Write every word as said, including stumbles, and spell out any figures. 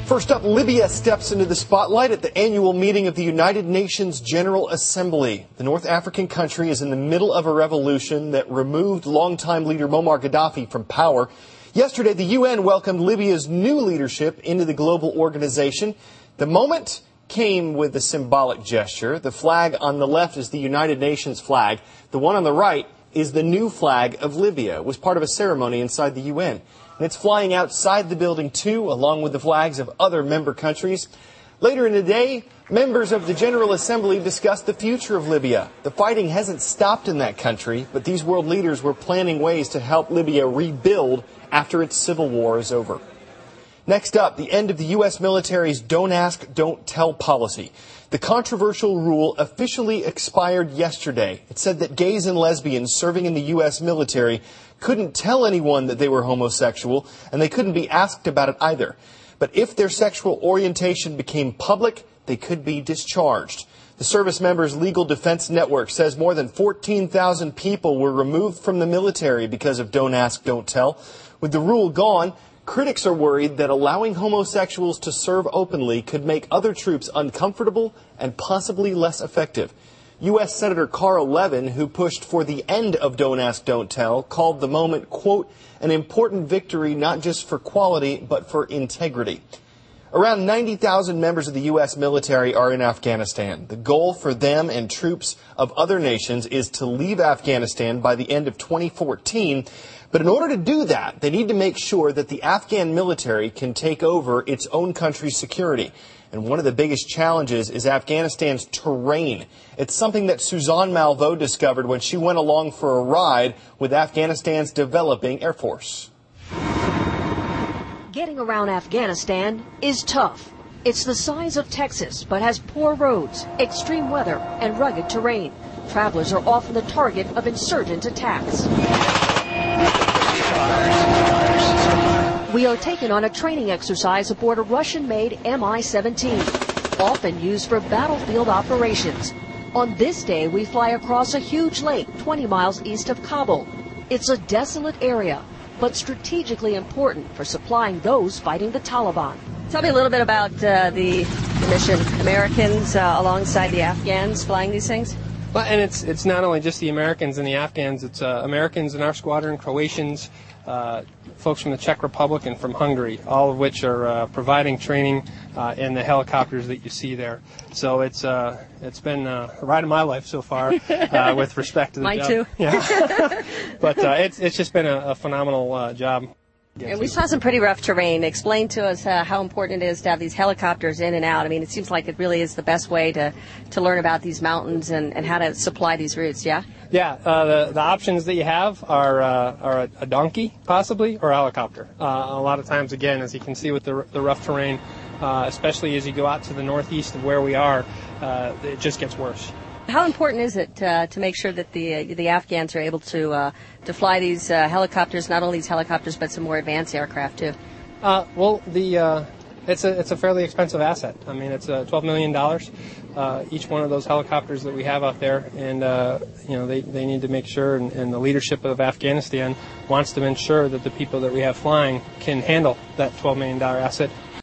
First up, Libya steps into the spotlight at the annual meeting of the United Nations General Assembly. The North African country is in the middle of a revolution that removed longtime leader Muammar Gaddafi from power. Yesterday, the U N welcomed Libya's new leadership into the global organization. The moment came with a symbolic gesture. The flag on the left is the United Nations flag. The one on the right is the new flag of Libya. It was part of a ceremony inside the U N. And it's flying outside the building, too, along with the flags of other member countries. Later in the day, members of the General Assembly discussed the future of Libya. The fighting hasn't stopped in that country, but these world leaders were planning ways to help Libya rebuild after its civil war is over. Next up, the end of the U S military's Don't Ask, Don't Tell policy. The controversial rule officially expired yesterday. It said that gays and lesbians serving in the U S military couldn't tell anyone that they were homosexual, and they couldn't be asked about it either. But if their sexual orientation became public, they could be discharged. The Service Members Legal Defense Network says more than fourteen thousand people were removed from the military because of Don't Ask, Don't Tell. With the rule gone, critics are worried that allowing homosexuals to serve openly could make other troops uncomfortable and possibly less effective. U S Senator Carl Levin, who pushed for the end of Don't Ask, Don't Tell, called the moment, quote, an important victory not just for quality, but for integrity. Around ninety thousand members of the U S military are in Afghanistan. The goal for them and troops of other nations is to leave Afghanistan by the end of twenty fourteen. But in order to do that, they need to make sure that the Afghan military can take over its own country's security. And one of the biggest challenges is Afghanistan's terrain. It's something that Suzanne Malveaux discovered when she went along for a ride with Afghanistan's developing Air Force. Getting around Afghanistan is tough. It's the size of Texas, but has poor roads, extreme weather, and rugged terrain. Travelers are often the target of insurgent attacks. We are taken on a training exercise aboard a Russian-made M I seventeen, often used for battlefield operations. On this day, we fly across a huge lake twenty miles east of Kabul. It's a desolate area, but strategically important for supplying those fighting the Taliban. Tell me a little bit about uh, the mission. Americans uh, alongside the Afghans flying these things? Well, and it's it's not only just the Americans and the Afghans. It's uh, Americans in our squadron, Croatians, uh, folks from the Czech Republic and from Hungary, all of which are uh, providing training uh, in the helicopters that you see there. So it's uh, it's been uh, a ride of my life so far uh, with respect to the Mine job. too. Yeah. But uh, it's it's just been a, a phenomenal uh, job. And we saw some pretty rough terrain. Explain to us uh, how important it is to have these helicopters in and out. I mean, it seems like it really is the best way to, to learn about these mountains and, and how to supply these routes, yeah? Yeah, uh, the, the options that you have are uh, are a, a donkey, possibly, or a helicopter. Uh, a lot of times, again, as you can see with the, the rough terrain, uh, especially as you go out to the northeast of where we are, uh, it just gets worse. How important is it uh, to make sure that the uh, the Afghans are able to uh, to fly these uh, helicopters, not only these helicopters, but some more advanced aircraft too? Uh, well, the uh, it's a it's a fairly expensive asset. I mean, it's uh, twelve million dollars uh, each one of those helicopters that we have out there, and uh, you know they, they need to make sure, and, and the leadership of Afghanistan wants to ensure that the people that we have flying can handle that twelve million dollars asset